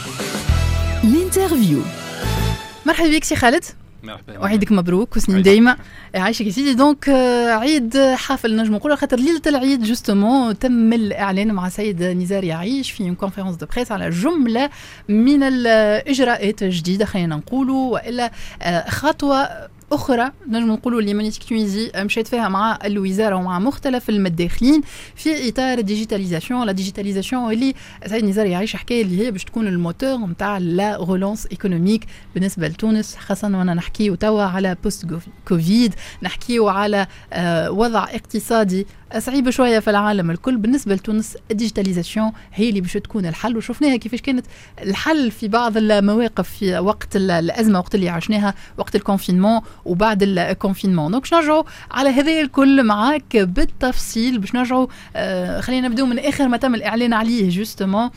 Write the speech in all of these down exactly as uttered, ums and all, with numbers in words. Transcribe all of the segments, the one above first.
الانترفيو. مرحبا بك سي خالد. مرحبا. وعيدك مبروك وسنين دايما عايشك يا سيدي. دونك عيد حافل نجم نقولوا خاطر ليله العيد جوستومون تم الاعلان مع سيد نزار يعيش في كونفرنس دو بريس على جمله من الاجراءات الجديده خلينا نقولوا، والا خطوه أخرى نجم نقولوا اللي مونيتيك تونيزي مشيت فيها مع الوزارة ومع مختلف المداخلين في إطار الديجيتاليزاسيون. لا ديجيتاليزاسيون اللي سيد نزار يعيش حكاية اللي هي باش تكون الموتور نتاع لا رولانس ايكونوميك بالنسبة لتونس، خاصة وانا نحكيو توا على بوست كوفيد، نحكيو على آه وضع اقتصادي صعيب شوية في العالم الكل. بالنسبة لتونس الديجيتاليزاسيون هي اللي باش تكون الحل، وشفناها كيفاش كانت الحل في بعض المواقف في وقت الأزمة، وقت اللي عشناها وقت الكونفينمون وبعد الكونفينمون. دونك نرجعوا على هذا الكل معاك بالتفصيل باش نرجعوا. آه خلينا نبداو من آخر ما تم الإعلان عليه جوستومون.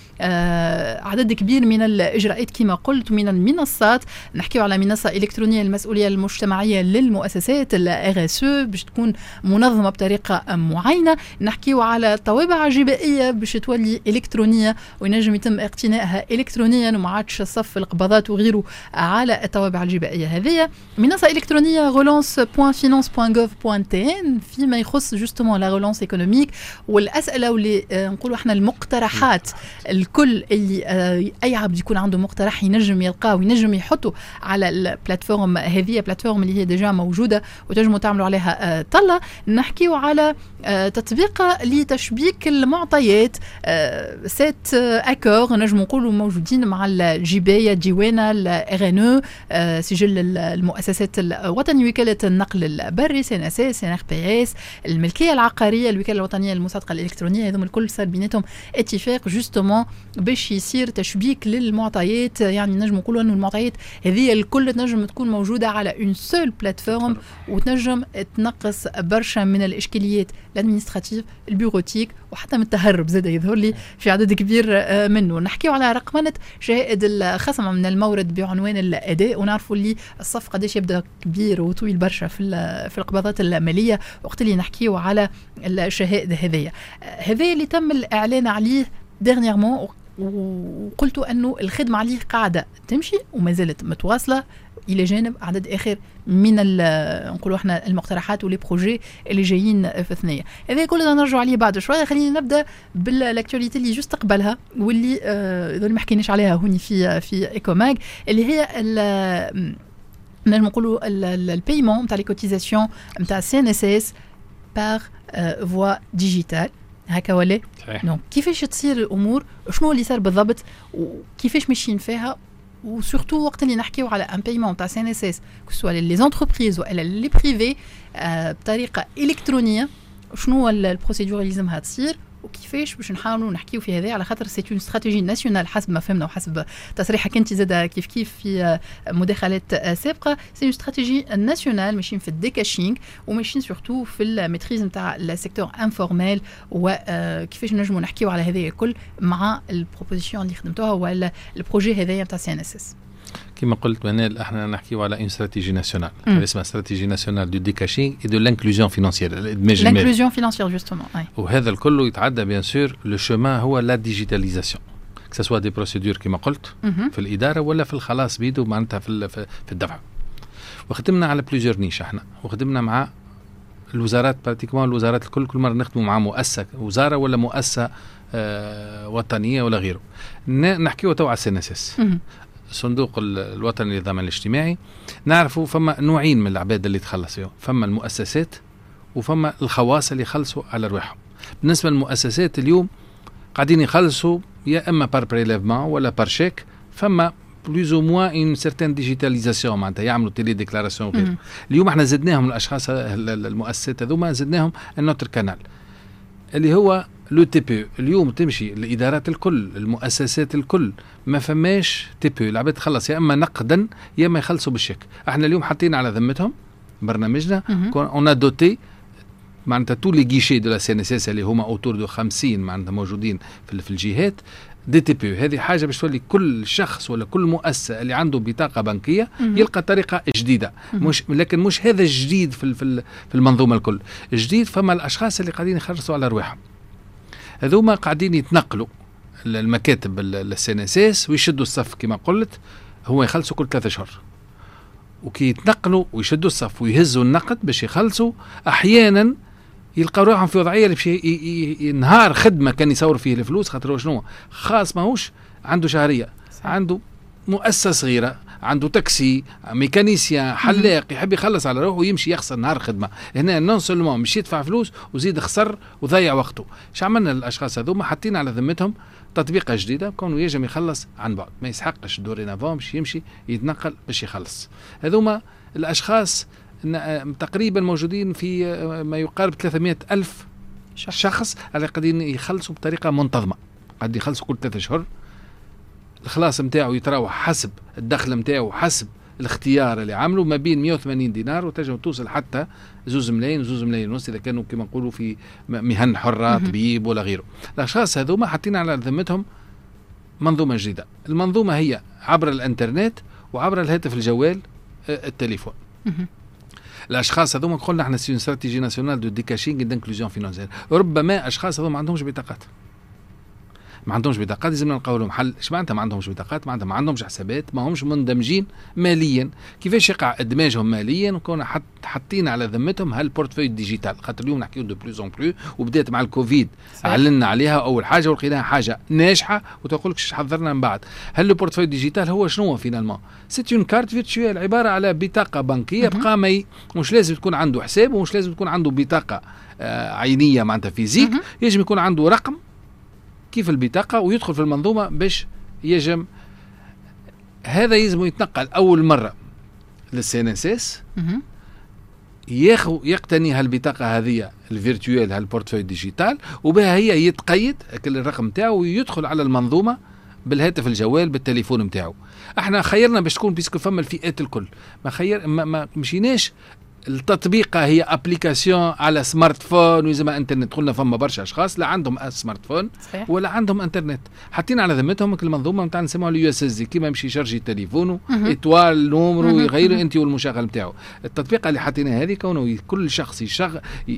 آه عدد كبير من الإجراءات كما قلت ومن المنصات. نحكيو على منصة إلكترونية المسؤولية المجتمعية للمؤسسات ال آر إس أو باش تكون منظمة بطريقة معينة. نحكيو على طوابع جبائية باش تولي إلكترونية وينجم يتم اقتنائها إلكترونيا وما عادش صف القبضات وغيره على الطوابع الجبائية هذه. منصة إلكترونية relance point finance point gov point t n فيما يخص جوستومون لا رولانس ايكونوميك والأسئلة واللي آه نقولوا احنا المقترحات الكل اللي آه أي عبد يكون عنده مقترح ينجم يلقاه وينجم يحطه على البلاتفورم هذه، بلاتفورم اللي هي ديجا موجودة وتنجموا تعملوا عليها آه طلة. نحكيو على آه تطبيق لتشبيك المعطيات آه سيت آه أكور نجم نقولوا موجودين مع الجباية ديوانة الار ان او آه سجل المؤسسات الوطني، وكالة النقل البري سي ان اس اس، سي ان ار بي اس، الملكية العقارية، الوكالة الوطنية للمصادقة الإلكترونية. هذوم الكل صار بيناتهم اتفاق جوستومون باش يصير تشبيك للمعطيات. يعني نجم نقولوا انه المعطيات هذه الكل تنجم تكون موجودة على اون سول بلاتفورم وتنجم تنقص برشا من الإشكاليات الادمنستراتيف البيروتيك وحتى من التهرب زاد يظهر لي في عدد كبير منه. نحكيو على رقمنة شهائد الخصم من المورد بعنوان الأداء، ونعرفوا اللي الصف قداش يبدأ كبير وطويل برشا في في القبضات المالية وقت اللي نحكيو على الشهائد هذية. هذا اللي تم الإعلان عليه ديرنييرمون، وقلت أنه الخدمة عليه قاعدة تمشي وما زالت متواصلة إلى جانب عدد آخر من نقولوا احنا المقترحات واللي بروجي اللي جايين في الثنية. هذا كله نرجع عليه بعد شوية. خلينا نبدأ بالاكتواليتي اللي جوست قبلها واللي آه ما حكيناش عليها هوني في في إيكوماج، اللي هي نجم نقولوا البايمون نتاع لي كوتيزاسيون نتاع سي ان اس اس بار فوا ديجيتال هكا ولا دونك كيفاش تصير الامور، شنو اللي صار بالضبط وكيفاش ماشيين فيها، وسورتو وقت اللي نحكيو على ان بايمون تاع سي ان اس اس كسوا لي زونتربريز ولا لي بريفي بطريقه الكترونيه، شنو البروسيدور اللي لازمها تصير وكيفاش باش نحاولوا نحكيو في هذا، على خاطر سي اون استراتيجي ناسيونال حسب ما فهمنا وحسب تصريحك انت زاد كيف كيف في مداخلات سابقه. سي اون استراتيجي ناسيونال ماشيين في الديكاشينغ وماشيين سورتو في الميتريز نتاع السيكتور انفورميل، وكيفاش نجموا نحكيو على هذا الكل مع البروبوزيسيون اللي خدمتوها ولا البروجي هذايا نتاع سي ان اس اس. كما قلت منال احنا نحكيو على اون استراتيجي ناسيونال اسمها استراتيجي ناسيونال دو ديكاشينغ اي دو لانكلوزيون فينانسيير، لانكلوزيون فينانسيير جوستومون. وهذا الكل يتعدى بيان سور لو شومان هو لا ديجيتاليزاسيون كسوا دي بروسيدور كما قلت في الاداره ولا في الخلاص بيدو معناتها في في الدفع. وخدمنا على بليزيور نيش احنا، وخدمنا مع الوزارات براتيكومون الوزارات الكل، كل مره نخدموا مع مؤسسه وزاره ولا مؤسسه آه وطنيه ولا غيره. نحكيو تو على سي ان اس اس الصندوق الوطني للضمان الاجتماعي. نعرفوا فما نوعين من العباد اللي تخلص فيهم، فما المؤسسات وفما الخواص اللي يخلصوا على رواحهم. بالنسبة للمؤسسات اليوم قاعدين يخلصوا يا إما بار بريليفمون ولا بار شيك، فما بلوز او موان اون سيرتين ديجيتاليزاسيون معناتها يعملوا تيلي ديكلاراسيون وغيره. اليوم احنا زدناهم الاشخاص المؤسسات هذوما زدناهم النوتر كانال اللي هو لو تي بي. اليوم تمشي الادارات الكل المؤسسات الكل ما فماش تي بي، العباد تخلص يا اما نقدا يا اما يخلصوا بالشيك. احنا اليوم حاطين على ذمتهم برنامجنا اون دوتي معناتها تو لي غيشي دو لا سي ان اس اس اللي هما اوتور دو خمسين معناتها موجودين في الجهات دي تي بي. هذه حاجه باش تولي كل شخص ولا كل مؤسسه اللي عنده بطاقه بنكيه يلقى طريقه جديده، مش لكن مش هذا الجديد في في المنظومه الكل. الجديد فما الاشخاص اللي قاعدين يخلصوا على رواحهم، هذوما قاعدين يتنقلوا المكاتب السي ان اس اس ويشدوا الصف كما قلت. هو يخلصوا كل ثلاثة اشهر، وكي يتنقلوا ويشدوا الصف ويهزوا النقد باش يخلصوا، احيانا يلقاو روحهم في وضعيه اللي باش نهار خدمه كان يصور فيه الفلوس، خاطر شنو خاص ماهوش عنده شهريه، صحيح. عنده مؤسسه صغيره، عنده تاكسي، ميكانيسيان، حلاق، يحب يخلص على روحه ويمشي يخسر نهار خدمه. هنا نون سولمون مش يدفع فلوس وزيد خسر وضيع وقته. اش عملنا للاشخاص هذوما؟ حطينا على ذمتهم تطبيقه جديده كونه يجم يخلص عن بعد، ما يسحقش دورينافون باش يمشي يتنقل باش يخلص. هذوما الاشخاص تقريبا موجودين في ما يقارب ثلاثمائة ألف شخص, شخص اللي قاعدين يخلصوا بطريقه منتظمه، قاعدين يخلصوا كل ثلاثة اشهر. الخلاص متاعه يتراوح حسب الدخل متاعه، حسب الاختيار اللي عمله، ما بين مئة وثمانين دينار وتجم توصل حتى زوز ملايين زوز ملايين ونص اذا كانوا كما نقولوا في مهن حره، طبيب ولا غيره. الاشخاص هذوما حاطين على ذمتهم منظومه جديده. المنظومه هي عبر الانترنت وعبر الهاتف الجوال التليفون. الاشخاص هذوما قلنا احنا سي استراتيجي ناسيونال دو ديكاشينغ دانكلوزيون فينانسيير. ربما اشخاص هذوما ما عندهمش بطاقات، ما عندهمش بطاقات، لازم نلقاو لهم حل. ايش معناتها ما عندهمش بطاقات؟ معناتها ما عندهمش حسابات، ما همش مندمجين ماليا. كيفاش يقع ادماجهم ماليا؟ وكنا حط حاطين على ذمتهم هالبورتفوي ديجيتال، خاطر اليوم نحكيو دو بلوز اون بلو، وبدات مع الكوفيد علنا عليها اول حاجه ولقيناها حاجه ناجحه، وتقولكش حضرنا من بعد. هل البورتفوي ديجيتال هو شنو فينالمون؟ سيت اون كارت فيرتشوال، عباره على بطاقه بنكيه بقى ما مش لازم تكون عنده حساب ومش لازم تكون عنده بطاقه آه عينيه معناتها فيزيك، يجب يكون عنده رقم كيف البطاقة ويدخل في المنظومة باش يجم. هذا يلزم يتنقل أول مرة للسي ان اس اس، ياخو يقتني هالبطاقة هذه الفيرتوال هالبورتفوي ديجيتال، وبها هي يتقيد كل الرقم تاعو ويدخل على المنظومة بالهاتف الجوال بالتليفون متاعو. احنا خيرنا باش تكون بيسكو فما الفئات الكل، ما خير ما, ما مشيناش التطبيقه هي ابليكاسيون على سمارت فون ويزم انترنت. قلنا فما برشا اشخاص لا عندهم سمارت فون صحيح. ولا عندهم انترنت، حاطين على ذمتهم المنظومه نتاع نسموها اليو اس اس دي، كيما يمشي يشارجي تليفونه اتوال نومرو يغيروا انت والمشغل نتاعو. التطبيقه اللي حاطينها هذه كونه كل شخص يشغل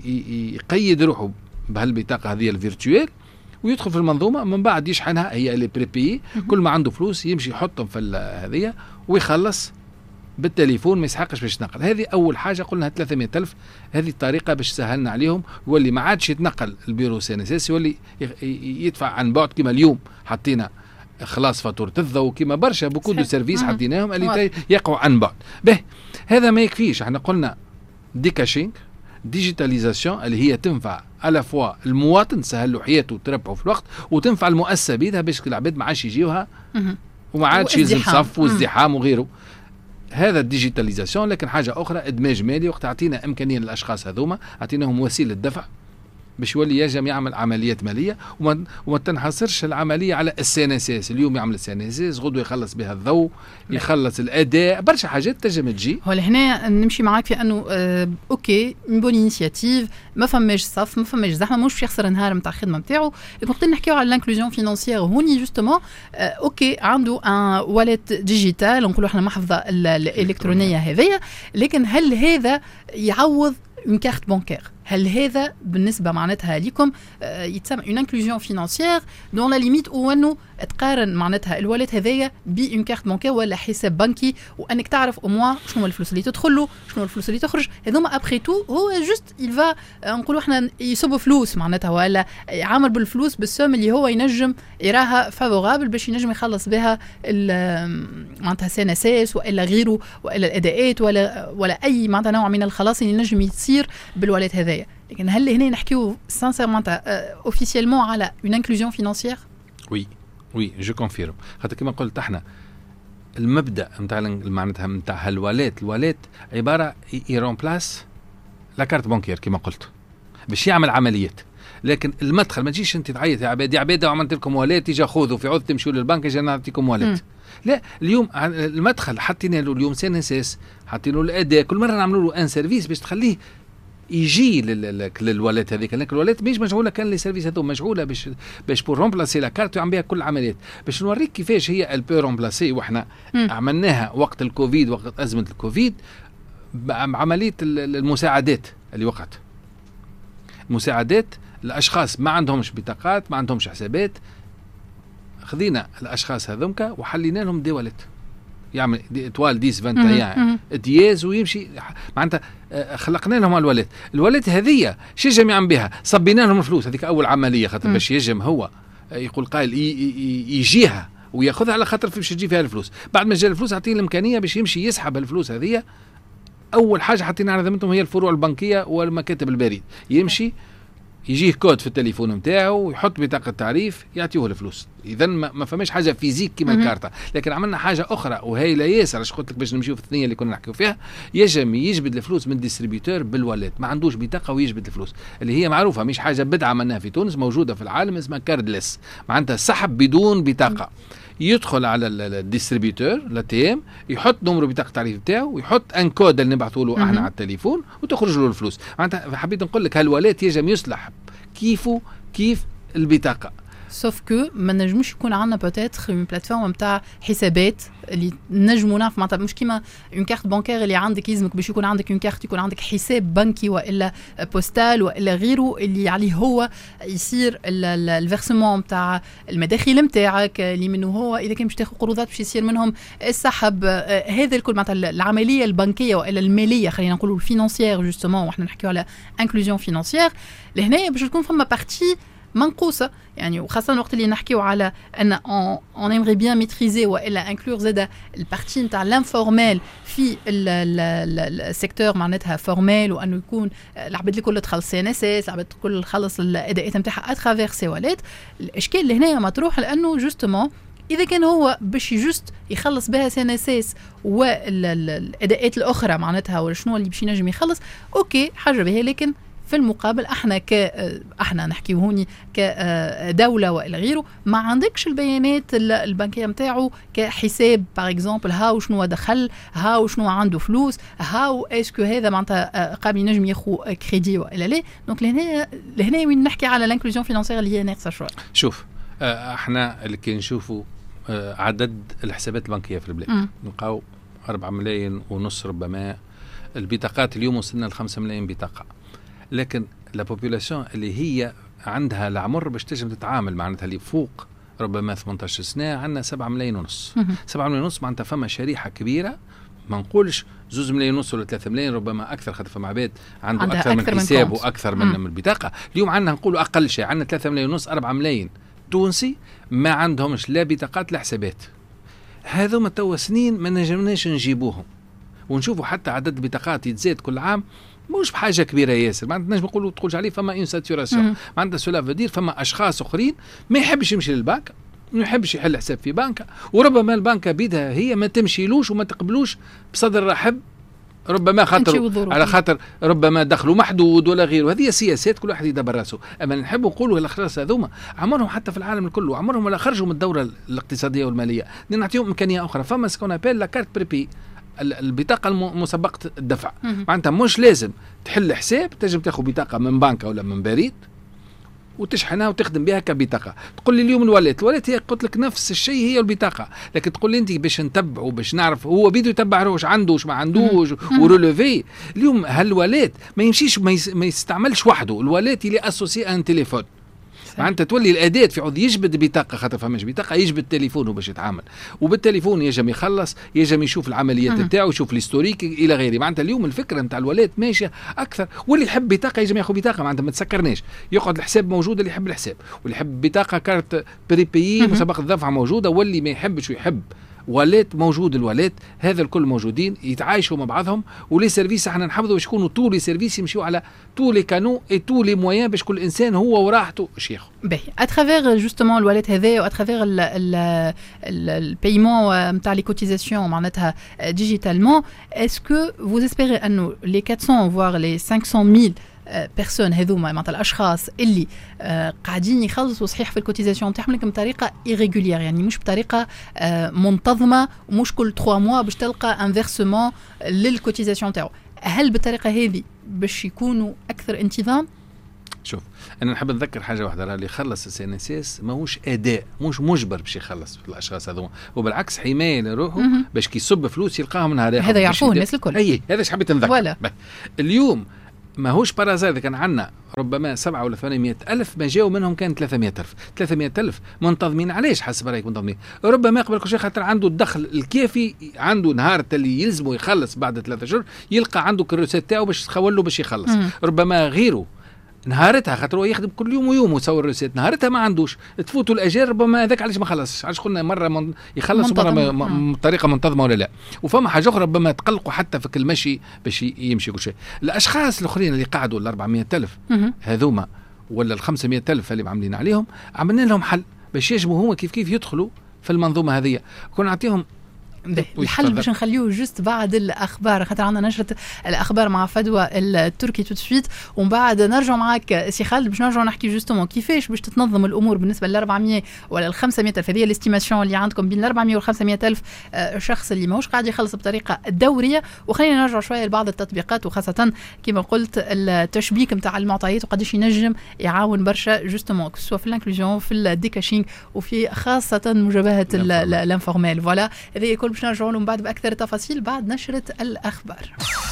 يقيد روحه بهالبطاقه هذه الفيرتوال ويدخل في المنظومه، من بعد يشحنها هي اللي بريبي، كل ما عنده فلوس يمشي يحطهم في هذه ويخلص بالتليفون، ما يسحقش باش يتنقل. هذه اول حاجه قلنا ثلاثمائة ألف، هذه الطريقه باش سهلنا عليهم، واللي ما عادش يتنقل البيرو سي ان اس اس يولي يدفع عن بعد كما اليوم حطينا خلاص فاتوره الضوء كما برشا بوكو دو سيرفيس حطيناهم اللي يقعوا عن بعد. به هذا ما يكفيش، احنا قلنا ديكاشينغ ديجيتاليزاسيون اللي هي تنفع على فوا المواطن سهل له حياته وتربحه في الوقت، وتنفع المؤسسه بيدها باش العباد ما عادش يجيوها وما عادش يلزم صف وازدحام وغيره. هذا الديجيتاليزاسيون. لكن حاجة أخرى إدماج مالي، وقت أعطينا إمكانية للأشخاص هذوما، أعطيناهم وسيلة دفع باش يولي يجم يعمل عمليات مالية، وما, وما تنحصرش العملية على السي ان اس اس. اليوم يعمل السي ان اس اس، غدوة يخلص بها الضوء، يخلص الأداء، برشا حاجات تنجم تجي. هو هنا نمشي معاك في أنه آه أوكي من بون إنيشياتيف، ما فماش صف، ما فماش زحمة، مش يخسر نهار نتاع الخدمة نتاعو. وقت نحكيو على الانكلوزيون فينانسيير هوني جوستومون آه أوكي عنده ان واليت ديجيتال، نقولوا احنا محفظة الإلكترونية هذيا، لكن هل هذا يعوض une carte bancaire؟ هل هذا بالنسبة معناتها لكم يتسمى une inclusion financière dans la limite ou أنه تقارن معناتها الوالد هذايا بين كارت بانكير ولا حساب بنكي، وأنك تعرف au moins شنو الفلوس اللي تدخل له شنو الفلوس اللي تخرج؟ هذوما après tout هو just il va نقولوا احنا يصب فلوس معناتها، ولا يعامل بالفلوس بالسوم اللي هو ينجم يراها favorable باش ينجم يخلص بها معناتها سي ان اس اس ولا غيره، ولا الأداءات ولا ولا أي معناتها نوع من الخلاص اللي ينجم يصير بالوالد هذايا. لكن هل هنا نحكيو sincèrement officiellement على une inclusion financière؟ وي وي جو كونفيرم. خاطر كما قلت احنا المبدا نتاع معناتها نتاع هالوالات، الوالات عباره يرومبلاس لا كارت بانكير كما قلت باش يعمل عمليات. لكن المدخل ما تجيش انت تعيط يا عباد يا عباد عملت لكم والات تيجي خذوا في عوض تمشوا للبنك اجي نعطيكم والات. لا اليوم المدخل حطينا له اليوم سي ان اس اس، حطينا له الاداء، كل مره نعملوا له ان سيرفيس باش تخليه يجي للوالات هذيك. لكن الوالات مش مشغوله كان لي سيرفيس هذو مشغوله باش باش بور رومبلاسي لا كارت ويعمل بها كل العمليات. باش نوريك كيفاش هي البو رومبلاسي، واحنا م. عملناها وقت الكوفيد، وقت ازمه الكوفيد، عمليه المساعدات اللي وقعت، مساعدات الاشخاص ما عندهمش بطاقات ما عندهمش حسابات، خذينا الاشخاص هذومك وحلينا لهم دي والت يعمل دي اتوال ديس فانتايا دياز ويمشي معناتها خلقنا لهم الوالت الوالت هذه شو يجم يعمل بها صبينا لهم الفلوس هذيك اول عمليه خاطر باش يجم هو يقول قائل يجيها وياخذها على خاطر باش يجي فيها الفلوس بعد ما جاء الفلوس اعطيه الامكانيه باش يمشي يسحب الفلوس هذه اول حاجه حطينا على ذمتهم هي الفروع البنكيه والمكاتب البريد يمشي يجيه كود في التليفون نتاعو ويحط بطاقه تعريف يعطيه الفلوس اذا ما فماش حاجه فيزيك كيما الكارطه لكن عملنا حاجه اخرى وهي لا ياسر اش قلت لك باش نمشيو في الثانيه اللي كنا نحكيو فيها يجم يجبد الفلوس من ديستريبيوتور بالواليت ما عندوش بطاقه ويجبد الفلوس اللي هي معروفه مش حاجه بدعه عملناها في تونس موجوده في العالم اسمها كاردلس معناتها سحب بدون بطاقه يدخل على الديستريبيوتور لاتي ام يحط نمره بطاقه التعريف بتاعه ويحط ان كود اللي نبعثوا له احنا على التليفون وتخرج له الفلوس معناتها حبيت نقول لك هالواليت يجم يصلح كيفو كيف البطاقه سوف كو ما نجموش يكون عندنا بوتيتر اون بلاتفورم نتاع حسابات اللي نجموا نعرف معناتها مش كيما اون كارت بانكير اللي عندك يلزمك باش يكون عندك اون كارت يكون عندك حساب بنكي والا بوستال والا غيره اللي عليه هو يصير الفيرسمون نتاع المداخيل نتاعك اللي منه هو اذا كان باش تاخذ قروضات باش يصير منهم السحب هذا الكل معناتها العمليه البنكيه والا الماليه خلينا نقولوا الفينانسيير جوستومون واحنا نحكيو على انكلوزيون فينانسيير لهنا باش تكون فما بارتي منقوصه يعني وخاصه وقت اللي نحكيو على ان اون ايمري بيان ميتريزي والا انكلور زاده البارتي نتاع لانفورمال في السيكتور معناتها فورمال وانه يكون العباد الكل تخلص سي ان اس اس العباد الكل تخلص الاداءات نتاعها اترافير سي والات الاشكال اللي هنا مطروح لانه جوستومون اذا كان هو باش جوست يخلص بها سي ان اس اس والاداءات الاخرى معناتها ولا شنو اللي باش ينجم يخلص اوكي حاجه بها لكن في المقابل احنا ك احنا نحكيو هوني كدوله والى غيره ما عندكش البيانات البنكيه نتاعو كحساب باغ اكزومبل هاو شنو دخل هاو شنو عنده فلوس هاو اسكو هذا معناتها قابل ينجم ياخذ كريدي والى لا دونك لهنا لهنا وين نحكي على لانكلوزيون فينانسيير اللي هي ناقصه شويه شوف احنا اللي كي نشوفوا عدد الحسابات البنكيه في البلاد نلقاو أربعة ملايين ونص ربما البطاقات اليوم وصلنا ل خمسة ملايين بطاقه لكن لا بوبولاسيون اللي هي عندها العمر باش تنجم تتعامل معناتها اللي فوق ربما ثمانية عشر سنه عندنا سبعة ملايين ونص سبعة ملايين ونص معناتها فما شريحه كبيره ما نقولش زوز ملايين ونص ولا ثلاثة ملايين ربما اكثر خاطر فما عباد عنده اكثر, أكثر من حساب واكثر من, من البطاقه اليوم عندنا نقولوا اقل شيء عندنا ثلاثة ملايين ونص أربعة ملايين تونسي ما عندهمش لا بطاقات لا حسابات هذوما توا سنين ما نجمناش نجيبوهم ونشوفوا حتى عدد البطاقات يتزاد كل عام مش بحاجه كبيره ياسر ما نجم نقولوا تقولش عليه فما ان ساتوراسيون معناتها سولا فدير فما اشخاص اخرين ما يحبش يمشي للبنك ما يحبش يحل حساب في بنك وربما البنكه بيدها هي ما تمشيلوش وما تقبلوش بصدر رحب ربما خاطر على خاطر ربما دخلوا محدود ولا غيره هذه سياسات كل واحد يدبر راسه اما نحب نقولوا الاشخاص هذوما عمرهم حتى في العالم الكل عمرهم ولا خرجوا من الدوره الاقتصاديه والماليه نعطيهم امكانيه اخرى فما سكون ابل لا كارت بريبي البطاقه مسبقه الدفع معناتها مش لازم تحل حساب تنجم تاخذ بطاقه من بنك ولا من بريد وتشحنها وتخدم بها كبطاقه تقول لي اليوم الواليت الواليت هي قلت لك نفس الشيء هي البطاقه لكن تقول لي انت باش نتبعوا باش نعرف هو بيدو يتبع واش عنده واش ما عندوش ورولوفي اليوم هالواليت ما يمشيش ما يستعملش وحده الواليت اللي اسوسي ان تليفون معناتها تولي الاداه في عود يجبد بطاقه خاطر فماش بطاقه يجبد تليفونه باش يتعامل وبالتليفون يجم يخلص يجم يشوف العمليات نتاعو يشوف الهيستوريك الى غيره معناتها اليوم الفكره نتاع الولايات ماشيه اكثر واللي يحب بطاقه يجم ياخذ بطاقه معناتها ما تسكرناش يقعد الحساب موجود اللي يحب الحساب واللي يحب بطاقه كارت بريبيي مسبق الدفع موجوده واللي ما يحبش ويحب والات موجود الوالات هذا الكل موجودين يتعايشوا مع بعضهم ولي سيرفيس احنا نحفظوا باش يكونوا طول لي سيرفيس يمشيوا على طول لي كانو اي طول لي مويان باش كل انسان هو وراحته باش ياخذ باهي اترافير جوستومون الوالات هذا واترافير البايمون نتاع لي كوتيزاسيون معناتها ديجيتالمون اسكو فوز اسبيري انه لي quatre cents voire les cinq cent mille بيرسون هذوما معناتها الاشخاص اللي آه قاعدين يخلصوا صحيح في الكوتيزاسيون تاعهم لكن بطريقه ايريغولير يعني مش بطريقه آه منتظمه ومش كل ثلاثة موا باش تلقى انفيرسمون للكوتيزاسيون تاعو هل بالطريقه هذه باش يكونوا اكثر انتظام؟ شوف انا نحب نذكر حاجه واحده اللي يخلص السي ان اس اس ماهوش اداء مش مجبر باش يخلص الاشخاص هذوما وبالعكس حمايه لروحه باش كي يصب فلوس يلقاهم نهار هذا يعرفوه الناس الكل اي هذا ايش حبيت نذكر اليوم ماهوش بارازار اذا كان عندنا ربما سبعة ولا ثمانمائة ألف ما جاءوا منهم كان ثلاثمائة ألف ثلاثمائة ألف منتظمين. علاش حسب رأيك منتظمين؟ ربما قبل كل شيء خاطر عنده الدخل الكافي، عنده نهار اللي يلزمه يخلص بعد ثلاثة شهور يلقى عنده كروسات تاعو باش تخول له باش يخلص. مم. ربما غيره نهارتها خاطر هو يخدم كل يوم ويوم ويصور روسيت، نهارتها ما عندوش تفوتوا الاجار، ربما هذاك علاش ما خلصش. علاش قلنا مره من يخلص مره بطريقه منتظمه ولا لا. وفما حاجه اخرى ربما تقلقوا حتى في المشي باش يمشي كل شيء. الاشخاص الاخرين اللي قعدوا ال أربعمائة ألف هذوما ولا ال خمسمائة ألف اللي عاملين عليهم، عملنا لهم حل باش يجموا هما كيف كيف يدخلوا في المنظومه هذه. كنا نعطيهم الحل باش نخليوه جست بعد الاخبار، خاطر عندنا نشره الاخبار مع فدوى التركي تو سويت، ومن بعد نرجع معك سي خالد باش نرجعوا نحكي جوستومون كيفاش باش تتنظم الامور بالنسبه ل أربعمائة ولا ال خمسمائة ألف. هذه الاستيماسيون اللي عندكم بين ال أربعمائة وال خمسمائة ألف شخص اللي ماهوش قاعد يخلص بطريقه دوريه. وخلينا نرجع شويه لبعض التطبيقات، وخاصه كما قلت التشبيك نتاع المعطيات وقداش ينجم يعاون برشا جوستومون سواء في الانكلوزيون في الديكاشينغ وفي خاصه مجابهه الانفورمال. فوالا هذه كل باش نرجعوا لهم بعد بأكثر التفاصيل بعد نشرة الأخبار.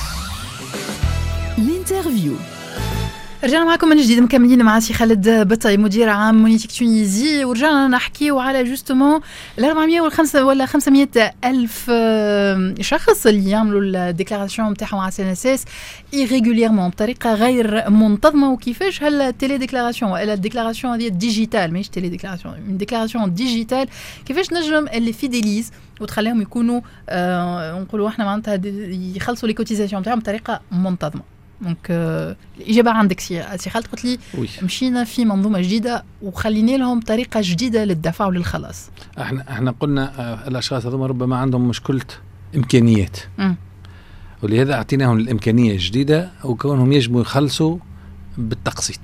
الانترفيو. رجعنا معكم من جديد مكملين مع سي خالد بطي مدير عام مونيتيك تونيزي، ورجعنا نحكيو على جوستومون ال أربعمائة والخمسة ولا خمسمائة ألف شخص اللي يعملوا الديكلاراسيون نتاعهم على سي ان اس اس ايريغوليرمون بطريقه غير منتظمه، وكيفاش هالتيلي ديكلاراسيون ولا الديكلاراسيون هذه ديجيتال ماهيش تيلي ديكلاراسيون ديكلاراسيون ديجيتال كيفاش نجم اللي فيديليز وتخليهم يكونوا آه نقولوا احنا معناتها يخلصوا لي كوتيزاسيون نتاعهم بطريقه منتظمه. دونك الإجابة عندك سي سي خالد، قلت لي مشينا في منظومة جديدة وخلينا لهم طريقة جديدة للدفع وللخلاص. احنا احنا قلنا الأشخاص هذوما ربما عندهم مشكلة إمكانيات، م. ولهذا أعطيناهم الإمكانية الجديدة وكونهم يجبوا يخلصوا بالتقسيط.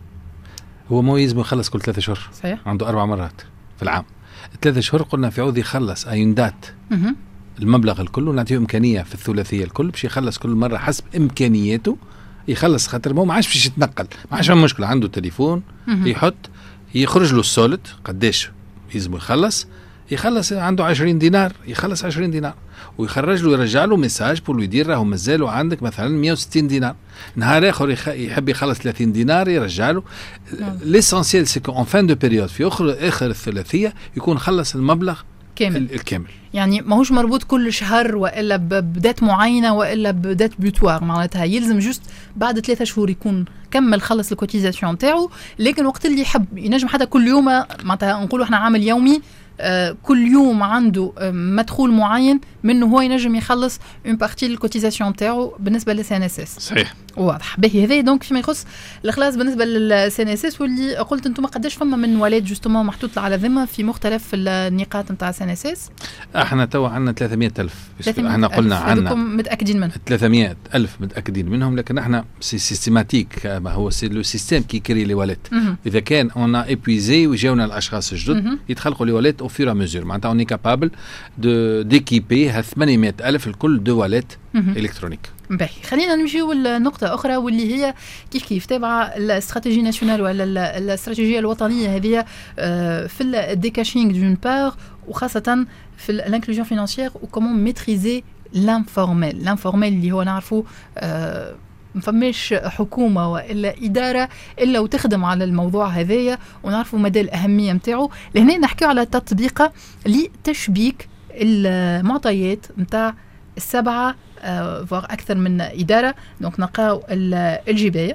هو مو يلزم يخلص كل ثلاثة شهور، صحيح. عنده أربع مرات في العام، ثلاثة شهور قلنا في عوض يخلص أيندات م- المبلغ الكل، ونعطيه إمكانية في الثلاثية الكل باش يخلص كل مرة حسب إمكانياته يخلص. خاطر ما عادش باش يتنقل، ما عادش مشكلة، عنده تليفون يحط يخرج له السولد قديش يلزم يخلص، يخلص عنده عشرين دينار يخلص عشرين دينار، ويخرج له يرجع له ميساج بقول له يدير راهو مازال عندك مثلا مئة وستين دينار. نهار آخر يحب يخلص ثلاثين دينار يرجع له. ليسانسيال سي كو اون فان دو بيريود في اخر اخر الثلاثية يكون خلص المبلغ كامل الكامل. يعني ماهوش مربوط كل شهر والا بدات معينه والا بدات بوتوار، معناتها يلزم جوست بعد ثلاثة شهور يكون كمل خلص الكوتيزاسيون تاعو. لكن وقت اللي يحب ينجم حتى كل يوم، معناتها نقولوا احنا عامل يومي آه كل يوم عنده آه مدخول معين منه هو ينجم يخلص اون بارتي الكوتيزاسيون تاعو بالنسبه للسي ان اس اس. صحيح، واضح باهي. هذا دونك فيما يخص الخلاص بالنسبه للسي ان اس اس. واللي قلت انتم قداش فما من ولاد جوستومون محطوط على ذمه في مختلف النقاط نتاع السي ان اس اس؟ احنا توا عندنا ثلاثمائة ألف. احنا قلنا عندنا متاكدين منهم ثلاثمائة ألف متاكدين منهم، لكن احنا سي سيستيماتيك، ما هو سي لو سيستيم كي كري لي ولاد. اذا كان اون ايبويزي وجاونا الاشخاص الجدد يتخلقوا لي ولاد او فير ميزور، معناتها اوني كابابل دو ديكيبي ها ثمانمائة ألف الكل دو والات الكترونيك. باهي، خلينا نمشيو لنقطة أخرى واللي هي كيف كيف تابعة الاستراتيجية ناسيونال ولا الاستراتيجية الوطنية هذه في الديكاشينغ دون بار، وخاصة في الانكلوزيون فينانسيير وكومون ميتريزي لانفورميل. لانفورميل اللي هو نعرفه آه ما فماش حكومة وإلا إدارة إلا وتخدم على الموضوع هذايا، ونعرفوا مدى الأهمية متاعه. لهنا نحكيو على تطبيقة لتشبيك المعطيات متاع السبعة فوار أكثر من إدارة. دونك نلقاو الجباية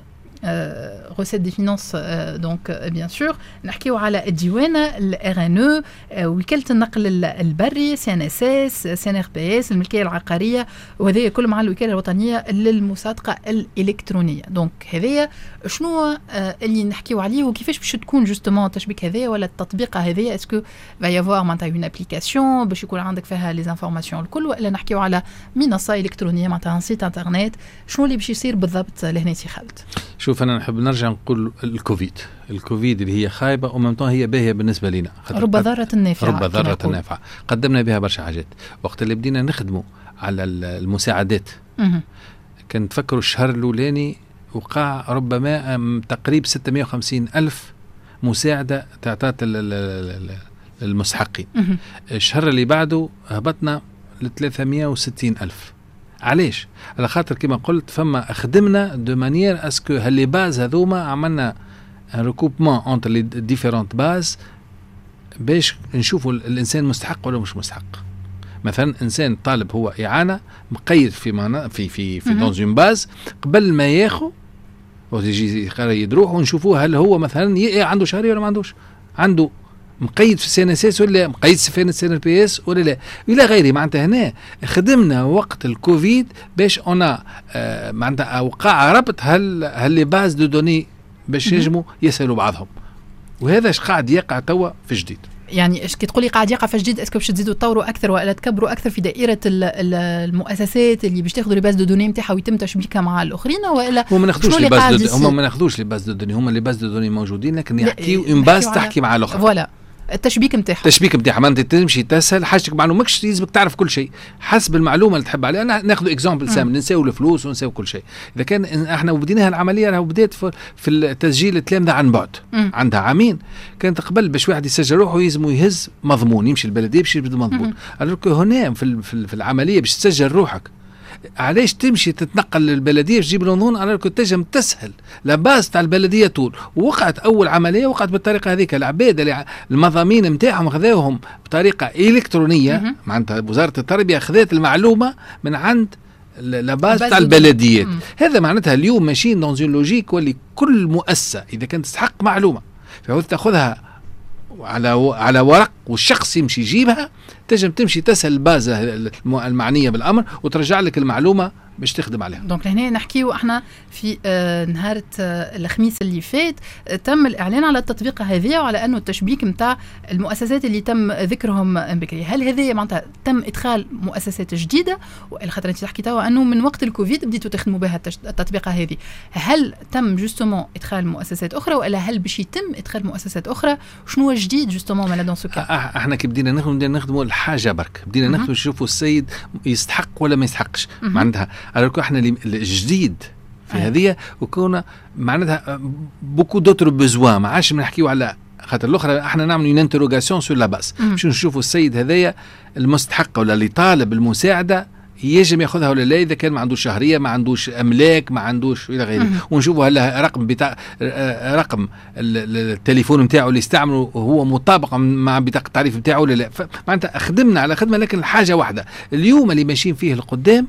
غوسيت دي فينانس، دونك بيان سور نحكيو على الديوانه الار ان او، وكاله النقل البري سي ان اس اس سي ان ار بي اس الملكيه العقاريه، وهذا كل مع الوكاله الوطنيه للمصادقه الالكترونيه. دونك هذايا شنو اللي نحكيو عليه وكيفاش باش تكون جوستومون التشبيك هذايا ولا التطبيق هذايا؟ اسكو فا يافوار معناتها اون ابليكاسيون باش يكون عندك فيها لي انفورماسيون الكل، ولا نحكيو على منصه الكترونيه معناتها سيت انترنت؟ شنو اللي باش يصير بالضبط لهنا سي خالد؟ شوف أنا نحب نرجع نقول الكوفيد الكوفيد اللي هي خايبة وممتون هي باهية بالنسبة لنا، رب ضارة نافعة. رب ضارة نافعة، قدمنا بها برشا حاجات. وقت اللي بدينا نخدموا على المساعدات كان تفكروا الشهر الأولاني وقع ربما تقريب ستمائة وخمسين ألف مساعدة تعطات المستحقين. الشهر اللي بعده هبطنا ل ثلاثمائة وستين ألف علاش؟ على خاطر كما قلت فما خدمنا دو مانيير اسكو هاللي باز هذوما عملنا ان ريكوبمون انتر لي ديفيرونت باز باش نشوفوا الانسان مستحق ولا مش مستحق. مثلا انسان طالب هو اعانه مقيد في مانا في في في دون اون باز، قبل ما ياخذ ويجي يروح ونشوفوه هل هو مثلا عنده شهريه ولا ما عندوش، عنده مقيد في السي ان اس ولا مقيد في السي ان بي اس ولا لا الى غيره. معناتها هنا خدمنا وقت الكوفيد باش انا آه معناتها اوقع ربط هل هل باز دو دوني باش يجموا يسالوا بعضهم، وهذا اش قاعد يقع توا في جديد. يعني ايش كي تقولي قاعد يقع في جديد، اسكو باش تزيدوا تطوروا اكثر ولا تكبروا اكثر في دائره المؤسسات اللي باش تاخذوا لي باز دو دوني نتاعها ويتم تشبيكها مع الاخرين، ولا هم ما ناخذوش لي باز هم ما ناخذوش لي باز دو دوني، هم لي باز دو دوني موجودين لكن يحكيوا ان باز تحكي مع الاخر. فوالا التشبيك نتاعها التشبيك نتاعها معناتها تمشي تسهل حاجتك معلومه ماكش يلزمك تعرف كل شيء حسب المعلومه اللي تحب عليها. انا ناخذ اكزامبل سام ننساو الفلوس ونساو كل شيء. اذا كان احنا بديناها العمليه راهو بدات في التسجيل التلامذه عن بعد م. عندها عامين كانت قبل باش واحد يسجل روحه يلزمو يهز مضمون يمشي البلديه باش يجبد مضمون. الوغ هنا في, في العمليه باش تسجل روحك علاش تمشي تتنقل للبلديه تجيب المضمون؟ انا كنت تنجم تسهل لا باز تاع البلديه طول. وقعت اول عمليه وقعت بالطريقه هذيك، العباد اللي المضامين نتاعهم خذاوهم بطريقه الكترونيه، معناتها وزاره التربيه خذات المعلومه من عند لا باز تاع البلديات. هذا معناتها اليوم ماشيين دون اون لوجيك واللي كل مؤسسه اذا كانت تستحق معلومه فهو تاخذها على على ورق والشخص يمشي يجيبها، تنجم تمشي تسأل البازة المعنية بالأمر وترجع لك المعلومة باش تخدم عليها. دونك لهنا نحكيو احنا في آه نهار آه الخميس اللي فات آه تم الإعلان على التطبيقة هذه وعلى أنه التشبيك متاع المؤسسات اللي تم ذكرهم بكري. هل هذه معناتها تم إدخال مؤسسات جديدة؟ وإلا خاطر أنت تحكي توا أنه من وقت الكوفيد بديتوا تخدموا بها التطبيقة هذه، هل تم جوستومون إدخال مؤسسات أخرى وإلا هل باش يتم إدخال مؤسسات أخرى؟ شنو جديد جوستومون مالا دون سو كا؟ احنا كي بدينا نخدموا بدينا نخدموا الحاجة برك، بدينا نخدموا نشوفوا السيد يستحق ولا ما يستحقش. معناتها alors احنا الجديد في هذه وكنا معناتها بوكو دوتر بزوان ما عادش نحكيو على خاطر الاخرى احنا نعملوا اون انتروغاسيون سور لا باس باش نشوفوا السيد هذايا المستحق ولا اللي طالب المساعده يجب ياخذها ولا لا، اذا كان ما عندوش شهريه ما عندوش املاك ما عندوش الى غيره، ونشوفوا هل رقم بتاع رقم التليفون نتاعو اللي استعمله هو مطابق مع بطاقه التعريف نتاعو ولا لا. معناتها خدمنا على خدمه لكن الحاجه واحده اليوم اللي ماشيين فيه القدام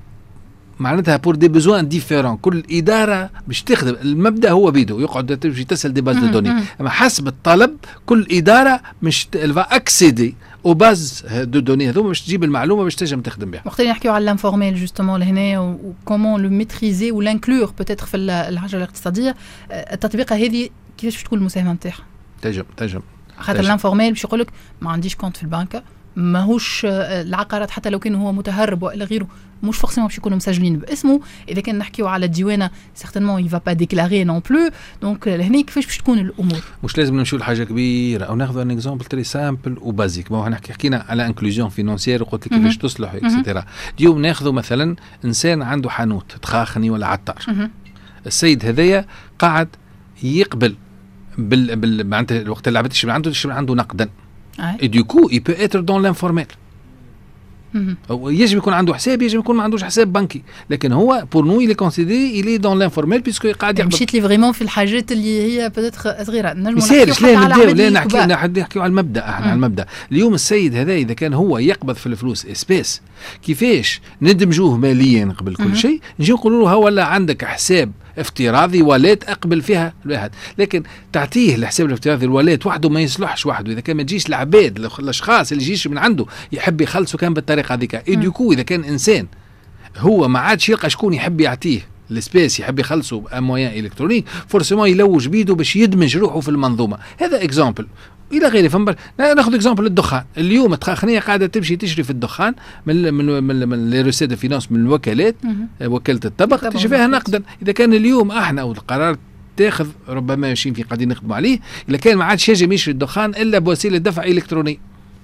معناتها بور دي بوزوان ديفيرون. كل اداره باش تخدم المبدا هو بيدو يقعد تمشي تسال دي باز دو دوني، اما حسب الطلب كل اداره مش الفا اكسيدي او باز دو دوني هذوما باش تجيب المعلومه باش تنجم تخدم بها. وقت نحكيو على الانفورميل جوستومون لهنا وكومون لو ميتريزي ولانكلور بوتيتر في العجله الاقتصاديه، التطبيقه هذه كيفاش تكون المساهمه نتاعها؟ تنجم تنجم خاطر الانفورميل باش يقول لك ما عنديش كونت في البنك، ماهوش العقارات حتى لو كان هو متهرب والى غيره مش فورسيمون باش يكونوا مسجلين باسمه. اذا كان نحكيو على الديوانه سيغتينمون يفا با ديكلاري نون بلو. دونك لهنا كيفاش باش تكون الامور؟ مش لازم نمشيو لحاجه كبيره او ناخذ ان اكزامبل تري سامبل وبازيك. ما نحكي حكينا على انكلوزيون فينانسيير وقلت لك كيفاش تصلح اكسترا. اليوم ناخذ مثلا انسان عنده حانوت تخاخني ولا عطار، السيد هذايا قاعد يقبل بال بال معناتها الوقت اللي عبدتش عنده عنده نقدا et du coup il peut être dans l'informel. يجب يكون عنده حساب يجب يكون ما عندوش حساب بنكي، لكن هو pour nous il est considéré il est dans l'informel puisque قاعد يقبض. مشيت لي فريمون في الحاجات اللي هي بدات صغيره نجمو نحكيو على لا نحكي نحكي نحكيو على المبدا. احنا على المبدا اليوم السيد هذا اذا كان هو يقبض في الفلوس اسباس كيفاش ندمجوه ماليا قبل كل شيء نجي نقولوا له ها ولا عندك حساب افتراضي والات اقبل فيها الواحد، لكن تعطيه الحساب الافتراضي الوالات وحده ما يصلحش وحده. اذا كان ما تجيش العباد الاشخاص اللي يجيش من عنده يحب يخلصوا كان بالطريقه هذيك اي دوكو اذا كان انسان هو ما عادش يلقى شكون يحب يعطيه الاسبيس يحب يخلصوا بامويان الكترونيك فورسيمون يلوج بيده باش يدمج روحه في المنظومه. هذا اكزامبل الى غيره. فنبر ناخذ اكزامبل الدخان. اليوم التخاخنيه قاعده تمشي تشري في الدخان من من من, من لي روسيت دو فينانس من الوكالات وكاله الطبق تشري فيها نقدا. اذا كان اليوم احنا والقرار تاخذ ربما ماشيين في قاعدين نخدموا عليه، اذا كان ما عادش يجي يشري الدخان الا بوسيله دفع الكتروني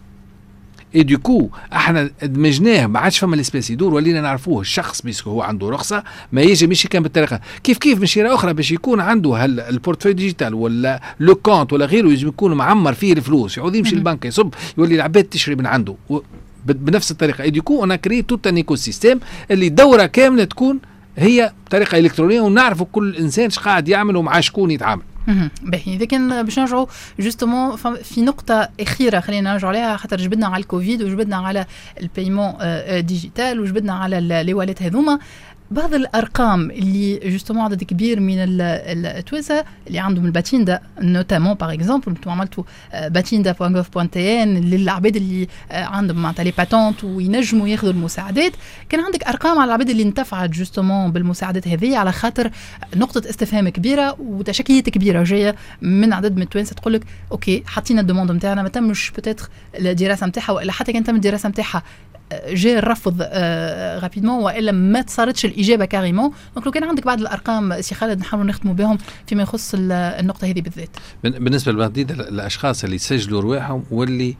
اي دوكو احنا دمجناه ما عادش فما الاسباس يدور ولينا نعرفوه الشخص بيسكو هو عنده رخصه ما يجي ماشي كان بالطريقه كيف كيف مشيره اخرى باش يكون عنده هل البورتفوي ديجيتال ولا لو كونت ولا غيره يجب يكون معمر فيه الفلوس يعود يمشي البنك يصب يولي العباد تشري من عنده بنفس الطريقه. اي ديكو انا كري توت ان ايكو سيستيم اللي دوره كامله تكون هي بطريقه الكترونيه، ونعرفوا كل انسان ايش قاعد يعمل ومع شكون يتعامل. باهي اذا كان باش نرجعوا جوستومون في نقطه اخيره خلينا نرجعوا عليها، خاطر جبدنا على الكوفيد وجبدنا على البايمون ديجيتال وجبدنا على لي واليت هذوما. بعض الارقام اللي جوستومون عدد كبير من التوانسه اللي عندهم الباتيندا نوتامون باغ اكزومبل، انتم عملتوا باتيندا بوان غوف بوان تي ان للعباد اللي عندهم معناتها لي باتونت وينجموا ياخذوا المساعدات. كان عندك ارقام على العباد اللي انتفعت جوستومون بالمساعدات هذه، على خاطر نقطه استفهام كبيره وتشكيات كبيره جايه من عدد من التوانسه تقول لك اوكي حطينا الدوموند نتاعنا ما تمش بوتيتر الدراسه نتاعها، والا حتى كان تم الدراسه نتاعها جاء الرفض رابيدمون والا ما تصارتش الاجابه كاريمون. دونك لو كان عندك بعض الارقام سي خالد نحاولوا نختموا بهم فيما يخص النقطه هذه بالذات. بالنسبه لبعض الاشخاص اللي سجلوا رواحهم واللي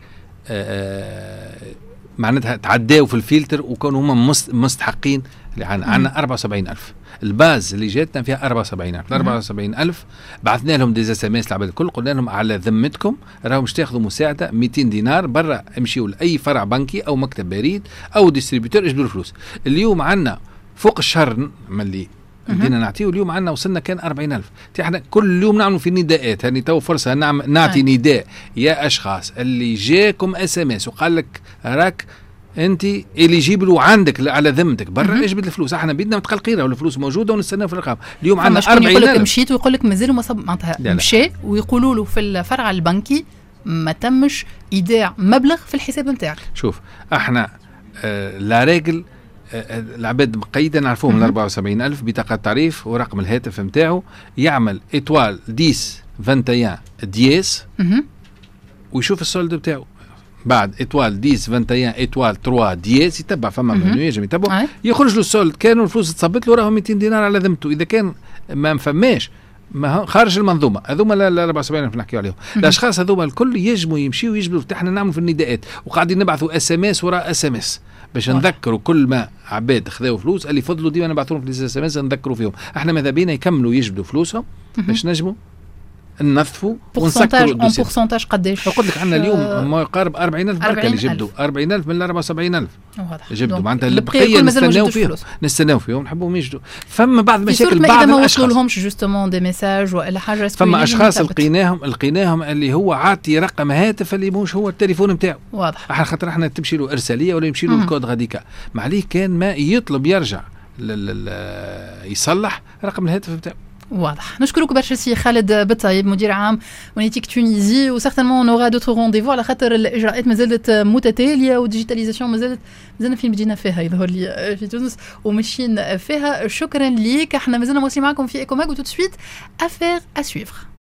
معناتها تعداوا في الفلتر وكانوا هم مستحقين، عندنا أربعة وسبعين ألف الباز اللي جاتنا فيها أربعة وسبعين ألف. أربعة وسبعين ألف بعثنا لهم دي اس ام اس العباد الكل، قلنا لهم على ذمتكم راهو مش تاخذوا مساعده مئتين دينار برا، امشيوا لاي فرع بنكي او مكتب بريد او ديستريبيوتور اجبدوا الفلوس. اليوم عندنا فوق الشهر ملي بدينا نعطيه، واليوم عندنا وصلنا كان أربعين ألف. احنا كل يوم نعملوا في نداءات، هاني تو فرصه نعم نعطي نداء يا اشخاص اللي جاكم اس ام اس وقال لك راك انت اليجيبل وعندك على ذمتك برا اجبد الفلوس، احنا بدنا متقلقين والفلوس موجوده ونستناو في الارقام. اليوم عندنا أربعين ألف. يقول لك مشيت ويقول لك مازال ما معناتها مشى ويقولوا له في الفرع البنكي ما تمش ايداع مبلغ في الحساب نتاعك. شوف احنا آه لا راجل آه العباد مقيده نعرفوهم ال أربعة وسبعين ألف بطاقه تعريف ورقم الهاتف نتاعو، يعمل ايتوال ديس واحد وعشرين دياس ويشوف السولد بتاعه. بعد ايتوال ديس واحد وعشرين ايتوال ثلاثة دياس يتبع فما منو يجب يتبع يخرج له السولد، كانوا الفلوس تصبت له راهم مئتين دينار على ذمته. اذا كان ما فماش ما خارج المنظومه هذوما لا لا أربعة وسبعين نحكيو عليهم. الاشخاص هذوما الكل يجموا يمشيوا يجبروا. احنا نعملوا في النداءات وقاعدين نبعثوا اس ام اس وراء اس ام اس باش نذكروا كل ما عباد خذوا فلوس اللي فضلوا ديما نبعثوا لهم في الاس ام اس نذكروا فيهم. احنا ماذا بينا يكملوا يجبدوا فلوسهم باش نجموا ننظفوا ونسكروا الدوسيات. بورسنتاج قداش؟ قلت لك عندنا اليوم ما يقارب أربعين ألف بركه اللي جبدوا أربعين ألف من ال أربعة وسبعين ألف جبدوا، معناتها البقيه نستناو فيهم نستناو فيهم نحبوهم يجدوا. فما بعض المشاكل بعض ما وصلوا لهمش جوستومون دي ميساج ولا حاجه. فما اشخاص لقيناهم لقيناهم اللي هو عاطي رقم هاتف اللي مش هو التليفون نتاعو. واضح. احنا خاطر احنا تمشي له ارساليه ولا يمشي له الكود غاديكا، ما عليه كان ما يطلب يرجع يصلح رقم الهاتف نتاعو. واضح. نشكرك برشا سي خالد بالطيب مدير عام ونيتيك تونيزي، وسيغتانمون نورا دوتر رونديفو على خاطر الاجراءات مازالت متتاليه والديجيتاليزاسيون مازالت مازلنا في بدينا فيها يظهر لي في تونس وماشيين فيها. شكرا ليك. احنا مازلنا مواصلين معكم في ايكو ماغ وتو سويت افير ا سويفر.